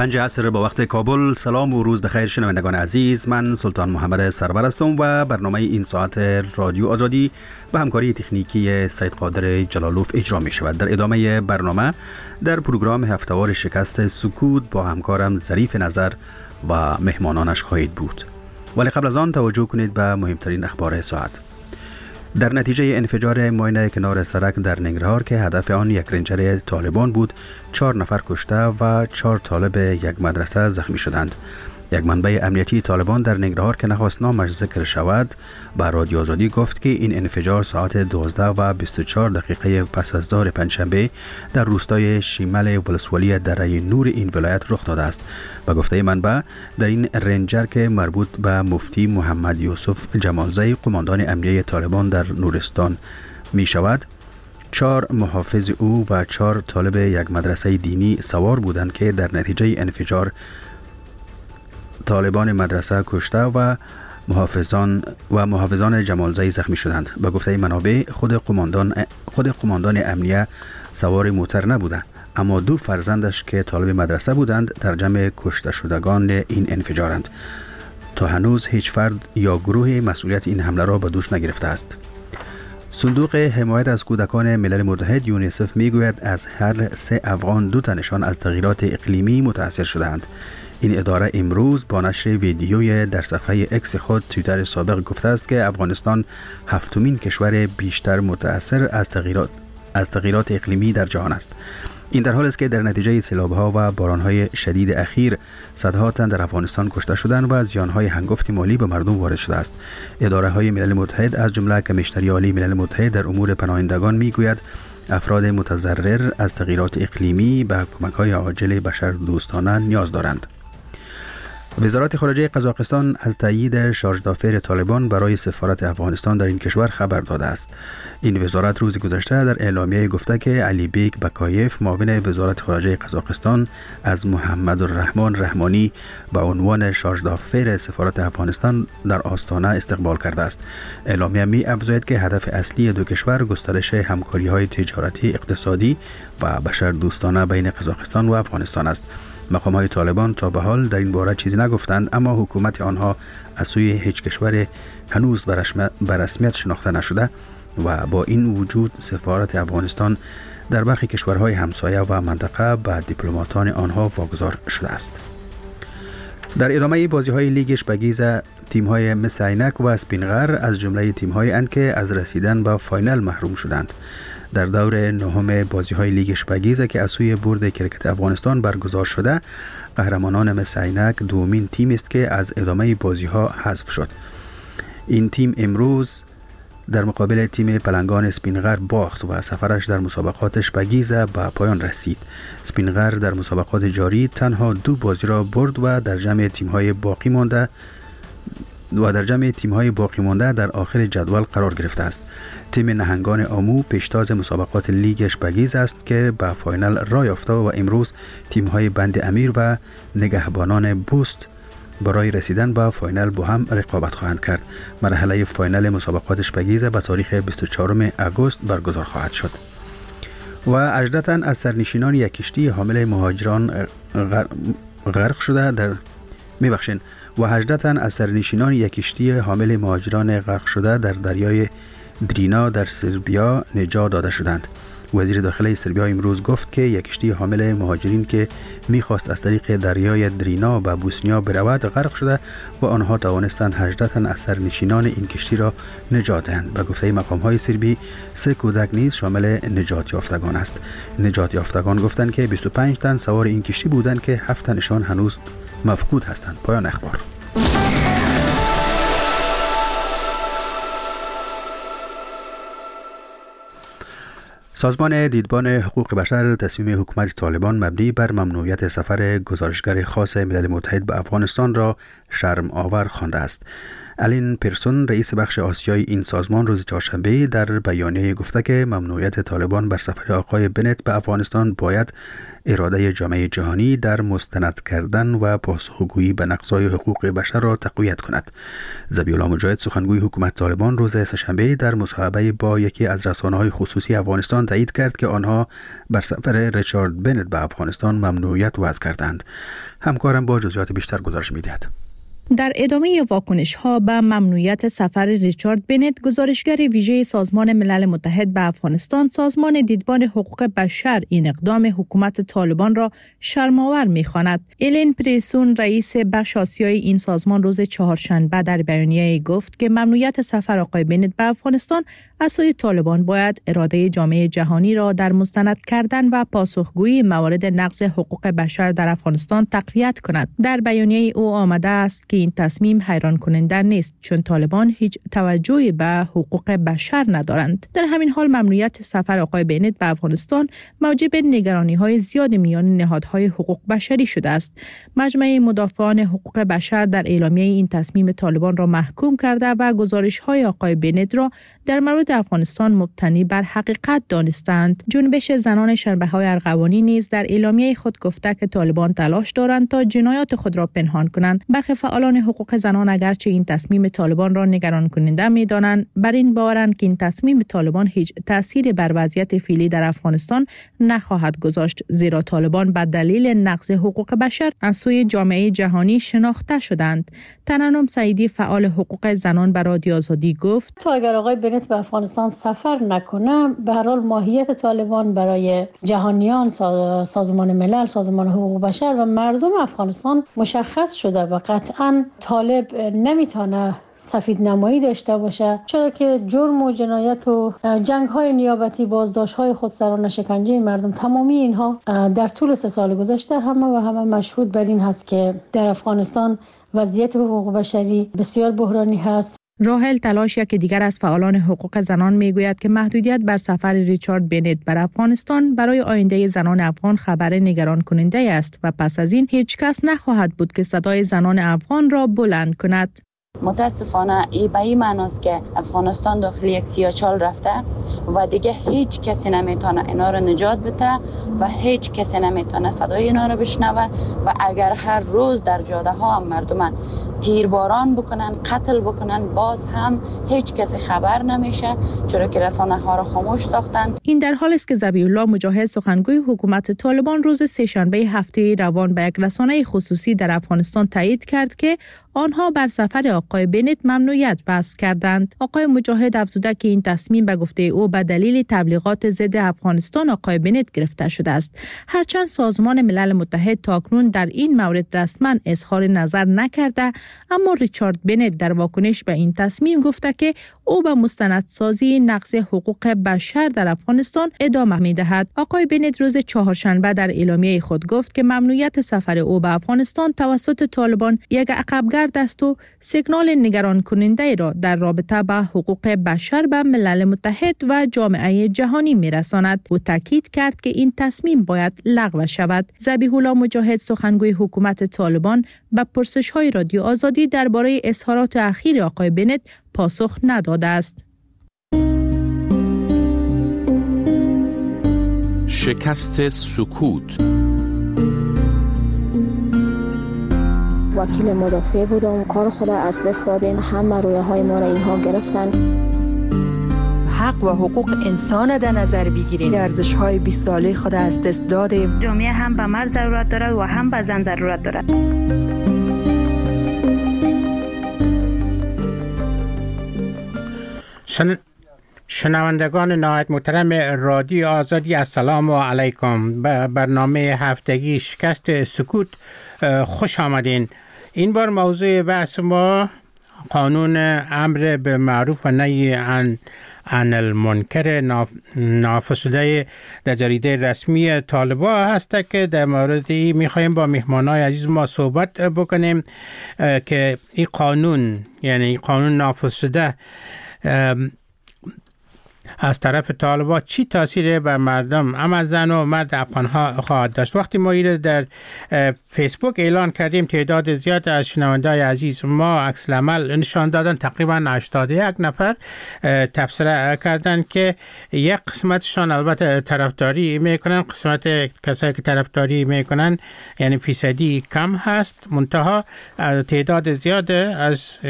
5 عصر با وقت کابل. سلام و روز بخیر شنوندگان عزیز، من سلطان محمد سرور هستم و برنامه این ساعت رادیو آزادی به همکاری تکنیکی سید قادر جلالوف اجرا می شود. در ادامه برنامه در پروگرام هفتهوار شکست سکوت با همکارم ظریف نظر و مهمانانش خواهید بود. ولی قبل از آن توجه کنید به مهمترین اخبار ساعت. در نتیجه انفجار ماین کنار سرک در ننگرهار که هدف آن یک رنجر طالبان بود، 4 نفر کشته و 4 طالب یک مدرسه زخمی شدند. یک منبع امنیتی طالبان در ننگرهار که نخواست نامش ذکر شود به رادیو آزادی گفت که این انفجار ساعت 12 و 24 دقیقه پس از ظهر پنجشنبه در روستای شیمل ولسوالی دره نور این ولایت رخ داده است. به گفته منبع، در این رنجر که مربوط به مفتی محمد یوسف جمالزی قماندان امنیه طالبان در نورستان می شود، 4 محافظ او و 4 طالب یک مدرسه دینی سوار بودند که در نتیجه انفجار طالبان مدرسه کشته و محافظان جمالزی زخمی شدند. به گفته منابع، خود قماندان امنیه سوار موتر نبوده، اما 2 فرزندش که طالب مدرسه بودند در جمع کشته شدگان این انفجارند. تا هنوز هیچ فرد یا گروه مسئولیت این حمله را به دوش نگرفته است. صندوق حمایت از کودکان ملل متحد یونیسف میگوید از هر 3 افغان 2 تنشان از تغییرات اقلیمی متاثر شدند. این اداره امروز با نشر ویدیوی در صفحه اکس خود توییتر سابق گفته است که افغانستان 7مین کشور بیشتر متاثر از تغییرات اقلیمی در جهان است. این در حالی است که در نتیجه سیلاب‌ها و باران‌های شدید اخیر صدها تن در افغانستان کشته شدند و زیان‌های هنگفت مالی به مردم وارد شده است. اداره‌های ملل متحد از جمله کمیشنری عالی ملل متحد در امور پناهندگان میگوید افراد متضرر از تغییرات اقلیمی به کمک‌های عاجل بشردوستانه نیاز دارند. وزارت خارجه قزاقستان از تایید شارژدافر طالبان برای سفارت افغانستان در این کشور خبر داده است. این وزارت روز گذشته در اعلامیه گفته که علی بیک بکایف معاون وزارت خارجه قزاقستان از محمد الرحمن رحمانی به عنوان شارژدافر سفارت افغانستان در آستانه استقبال کرده است. اعلامیه می افزاید که هدف اصلی 2 کشور گسترش همکاری‌های تجارتی، اقتصادی و بشردوستانه بین قزاقستان و افغانستان است. مقام‌های طالبان تا به حال در این باره چیزی نگفتند، اما حکومت آنها از سوی هیچ کشور هنوز به رسمیت شناخته نشده و با این وجود سفارت افغانستان در برخی کشورهای همسایه و منطقه به دیپلماتان آنها واگذار شده است. در ادامه بازی‌های لیگ اشپگیز، تیم‌های مس عینک و اسپینغر از جمله تیم‌هایی اند که از رسیدن به فاینال محروم شدند. در دور 9 بازی‌های لیگ اشپگیز که از سوی بورد کرکت افغانستان برگزار شده، قهرمانان مس عینک 2مین تیم است که از ادامه بازی‌ها حذف شد. این تیم امروز در مقابل تیم پلنگان اسپینغر باخت و سفرش در مسابقات اشپگیز به پایان رسید. اسپینغر در مسابقات جاری تنها 2 بازی را برد و در جمع تیم‌های باقی مانده در آخر جدول قرار گرفته است. تیم نهنگان آمو پیشتاز مسابقات لیگ اشپگیز است که به فاینال راه یافته و امروز تیم‌های بند امیر و نگهبانان بوست برای رسیدن به فاینال با هم رقابت خواهند کرد. مرحله فاینال مسابقات اشپگیز به تاریخ 24 اگست برگزار خواهد شد. و 18 تن از سرنشینان یک کشتی حامل مهاجران غرق شده در دریای درینا در سربیا نجات داده شدند. وزیر داخلی سربیا امروز گفت که یک کشتی حامل مهاجرین که می‌خواست از طریق دریای درینا به بوسنیا برود غرق شده و آنها توانستند 18 تن از سرنشینان این کشتی را نجات دهند. به گفته مقام‌های سربی 3 کودک نیز شامل نجات یافتگان است. نجات یافتگان گفتند که 25 تن سوار این کشتی بودند که 7 تنشان هنوز مفقود هستند. پایان اخبار. سازمان دیدبان حقوق بشر تصمیم حکومت طالبان مبنی بر ممنوعیت سفر گزارشگر خاص ملل متحد به افغانستان را شرم آور خوانده است. الین پیرسون رئیس بخش آسیایی این سازمان روز چهارشنبه در بیانیه گفته که ممنوعیت طالبان بر سفر آقای بنت به افغانستان باید اراده جامعه جهانی در مستند کردن و پاسخگویی به نقض‌های حقوق بشر را تقویت کند. ذبیح الله مجاهد سخنگوی حکومت طالبان روز سه‌شنبه در مصاحبه با یکی از رسانه‌های خصوصی افغانستان تایید کرد که آنها بر سفر ریچارد بنت به افغانستان ممنوعیت وضع کردند. همکارم با جزئیات بیشتر گزارش می‌دهد. در ادامه واکنش‌ها به ممنوعیت سفر ریچارد بنت، گزارشگر ویژه سازمان ملل متحد به افغانستان، سازمان دیدبان حقوق بشر این اقدام حکومت طالبان را شرم‌آور می‌خواند. الین پیرسون رئیس بخش آسیایی این سازمان روز چهارشنبه در بیانیه گفت که ممنوعیت سفر آقای بنت به افغانستان از سوی طالبان باید اراده جامعه جهانی را در مستند کردن و پاسخگویی موارد نقض حقوق بشر در افغانستان تقویت کند. در بیانیه او آمده است که این تصمیم حیران کننده نیست، چون طالبان هیچ توجهی به حقوق بشر ندارند. در همین حال ممنوعیت سفر آقای بنت به افغانستان موجب نگرانی‌های زیاد میان نهادهای حقوق بشری شده است. مجمع مدافعان حقوق بشر در اعلامیه این تصمیم طالبان را محکوم کرده و گزارش‌های آقای بنت را در مورد افغانستان مبتنی بر حقیقت دانستند. جنبش زنان شنبه‌های ارغوانی نیز در اعلامیه خود گفته که طالبان تلاش دارند تا جنایات خود را پنهان کنند. برخی فعالان حقوق زنان اگرچه این تصمیم طالبان را نگران کننده می‌دانند، بر این باورند که این تصمیم طالبان هیچ تأثیری بر وضعیت فعلی در افغانستان نخواهد گذاشت، زیرا طالبان به دلیل نقض حقوق بشر از سوی جامعه جهانی شناخته شدند. ترنم سعیدی فعال حقوق زنان به رادیو آزادی گفت: تا اگر آقای بنت به افغانستان سفر نکنه، به هر حال ماهیت طالبان برای جهانیان، سازمان ملل، سازمان حقوق بشر و مردم افغانستان مشخص شده و قطعاً طالب نمیتونه سفید نمایی داشته باشه، چرا که جرم و جنایت و جنگ‌های نیابتی، بازداشت‌های خودسرانه، شکنجه مردم، تمامی اینها در طول 3 سال گذشته همه مشهود بر این هست که در افغانستان وضعیت حقوق بشری بسیار بحرانی هست. راهل تلاش یک دیگر از فعالان حقوق زنان میگوید که محدودیت بر سفر ریچارد بنت بر افغانستان برای آینده زنان افغان خبر نگران کننده است و پس از این هیچ کس نخواهد بود که صدای زنان افغان را بلند کند. متاسفانه به این معناست که افغانستان داخل یک سیاهچال رفته و دیگه هیچ کسی نمیتونه اینا رو نجات بده و هیچ کسی نمیتونه صدای اینا رو بشنوه و اگر هر روز در جاده ها هم مردم تیرباران بکنن، قتل بکنن، باز هم هیچ کسی خبر نمیشه، چرا که رسانه ها رو خاموش ساختن. این در حالی است که ذبیح الله مجاهد سخنگوی حکومت طالبان روز سه‌شنبه هفته روان به یک رسانه خصوصی در افغانستان تایید کرد که آنها بر سفر آقای بنت ممنوعیت وضع کردند. آقای مجاهد افزوده که این تصمیم به گفته او به دلیل تبلیغات ضد افغانستان آقای بنت گرفته شده است. هرچند سازمان ملل متحد تاکنون در این مورد رسما اظهار نظر نکرده، اما ریچارد بنت در واکنش به این تصمیم گفته که او به مستندسازی نقض حقوق بشر در افغانستان ادامه می‌دهد. آقای بنت روز چهارشنبه در اعلامیه خود گفت که ممنوعیت سفر او به افغانستان توسط طالبان یک عقبگرد است و سیگنال نگران کننده را در رابطه با حقوق بشر به ملل متحد و جامعه جهانی می‌رساند. او تاکید کرد که این تصمیم باید لغو شود. ذبیح الله مجاهد سخنگوی حکومت طالبان به پرسش‌های رادیو آزادی درباره اظهارات اخیر آقای بنت پاسخ نداده است. شکست سکوت. وکیل مدافع بودم، کار خود از دست دادیم، همه رویاهای ما را اینها گرفتن. حق و حقوق انسان در نظر بگیریم، ارزش‌های 20 ساله خود از دست دادیم. جامعه هم به مرد ضرورت دارد و هم به زن ضرورت دارد. شنوندگان نهایت محترم رادیو آزادی، السلام علیکم. به برنامه هفتگی شکست سکوت خوش آمدین. این بار موضوع بحث ما قانون امر به معروف و نهی عن المنکر نافذ شده در جریده رسمی طالبان هست که در مورد این میخوایم با مهمانای عزیز ما صحبت بکنیم که این قانون، یعنی قانون نافذ شده، از طرف طالبان چی تاثیر بر مردم اما زن و مرد افغان ها خواهد داشت؟ وقتی ما این در فیسبوک اعلان کردیم تعداد زیاد از شنوندای عزیز ما عکس العمل نشان دادن، تقریبا 81 نفر تبصره کردن که یک قسمتشان البته طرفداری میکنن، قسمت کسایی که طرفداری میکنن یعنی فیصدی کم هست، منتها تعداد زیاد از